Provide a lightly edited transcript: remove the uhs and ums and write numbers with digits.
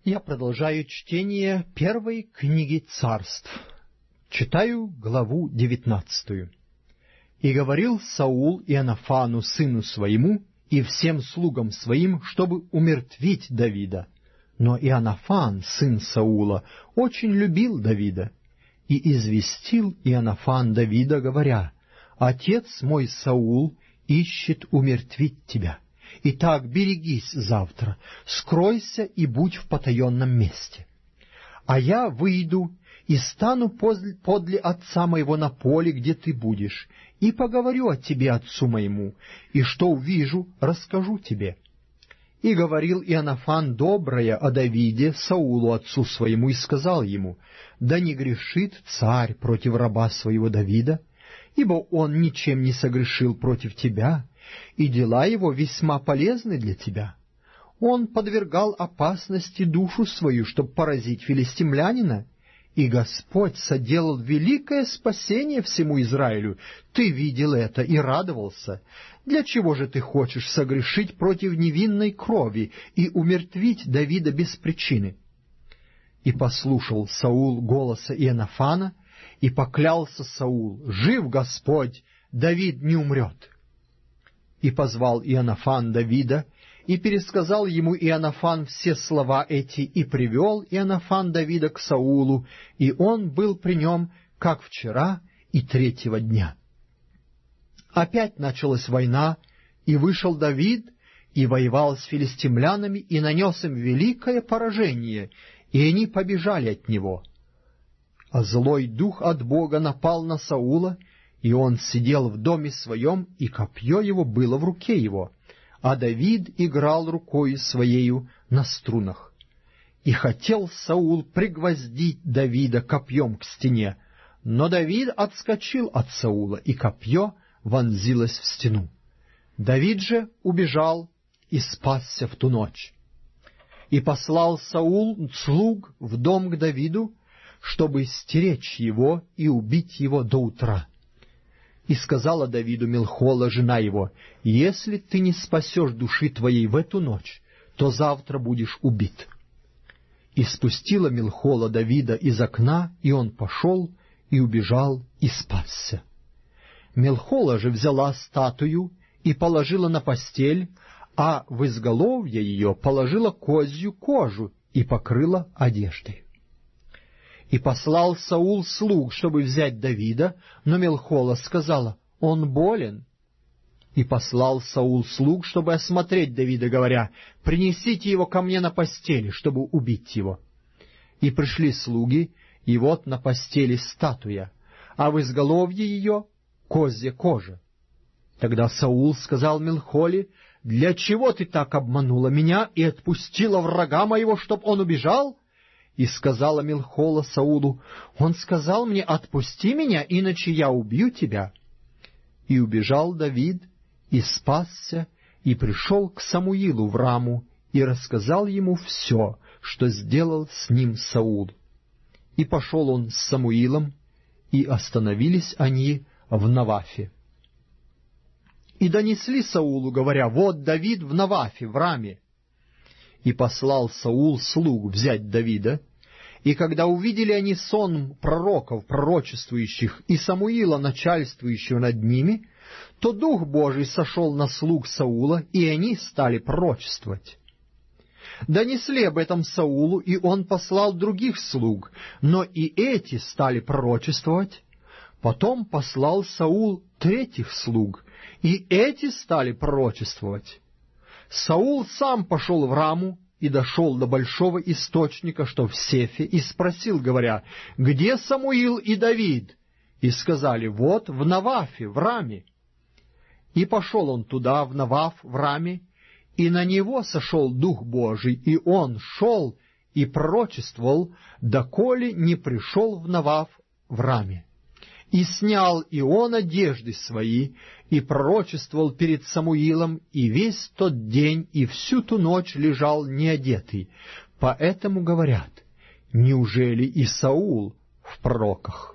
Я продолжаю чтение первой книги Царств. Читаю главу 19. «И говорил Саул Иоаннафану, сыну своему, и всем слугам своим, чтобы умертвить Давида. Но Иоаннафан, сын Саула, очень любил Давида. И известил Иоаннафан Давида, говоря: Отец мой Саул ищет умертвить тебя. Итак, берегись завтра, скройся и будь в потаенном месте. А я выйду и стану подле отца моего на поле, где ты будешь, и поговорю о тебе отцу моему, и что увижу, расскажу тебе». И говорил Иоаннафан доброе о Давиде Саулу отцу своему, и сказал ему: «Да не грешит царь против раба своего Давида, ибо он ничем не согрешил против тебя, и дела его весьма полезны для тебя. Он подвергал опасности душу свою, чтобы поразить филистимлянина, и Господь соделал великое спасение всему Израилю. Ты видел это и радовался. Для чего же ты хочешь согрешить против невинной крови и умертвить Давида без причины?» И послушал Саул голоса Иоаннафана, и поклялся Саул: «Жив Господь, Давид не умрет». И позвал Иоаннафан Давида, и пересказал ему Иоаннафан все слова эти, и привел Иоаннафан Давида к Саулу, и он был при нем, как вчера и 3-го дня. Опять началась война, и вышел Давид, и воевал с филистимлянами, и нанес им великое поражение, и они побежали от него. А злой дух от Бога напал на Саула, и он сидел в доме своем, и копье его было в руке его, а Давид играл рукою своею на струнах. И хотел Саул пригвоздить Давида копьем к стене, но Давид отскочил от Саула, и копье вонзилось в стену. Давид же убежал и спасся в ту ночь. И послал Саул слуг в дом к Давиду, чтобы стеречь его и убить его до утра. И сказала Давиду Милхола, жена его: «Если ты не спасешь души твоей в эту ночь, то завтра будешь убит». И спустила Милхола Давида из окна, и он пошел и убежал и спасся. Милхола же взяла статую и положила на постель, а в изголовье ее положила козью кожу и покрыла одеждой. И послал Саул слуг, чтобы взять Давида, но Милхола сказала: «Он болен». И послал Саул слуг, чтобы осмотреть Давида, говоря: «Принесите его ко мне на постели, чтобы убить его». И пришли слуги, и вот на постели статуя, а в изголовье ее козья кожа. Тогда Саул сказал Милхоле: «Для чего ты так обманула меня и отпустила врага моего, чтоб он убежал?» И сказала Милхола Саулу: «Он сказал мне: отпусти меня, иначе я убью тебя». И убежал Давид, и спасся, и пришел к Самуилу в Раму, и рассказал ему все, что сделал с ним Саул. И пошел он с Самуилом, и остановились они в Навафе. И донесли Саулу, говоря: «Вот Давид в Навафе, в Раме». И послал Саул слуг взять Давида, и когда увидели они сон пророков, пророчествующих, и Самуила, начальствующего над ними, то Дух Божий сошел на слуг Саула, и они стали пророчествовать. Донесли об этом Саулу, и он послал других слуг, но и эти стали пророчествовать. Потом послал Саул 3 слуг, и эти стали пророчествовать. Саул сам пошел в Раму и дошел до большого источника, что в Сефе, и спросил, говоря: «Где Самуил и Давид?» И сказали: «Вот в Навафе, в Раме». И пошел он туда, в Наваф, в Раме, и на него сошел Дух Божий, и он шел и пророчествовал, доколе не пришел в Наваф, в Раме. И снял и он одежды свои, и пророчествовал перед Самуилом, и весь тот день и всю ту ночь лежал неодетый. Поэтому говорят: неужели и Саул в пророках?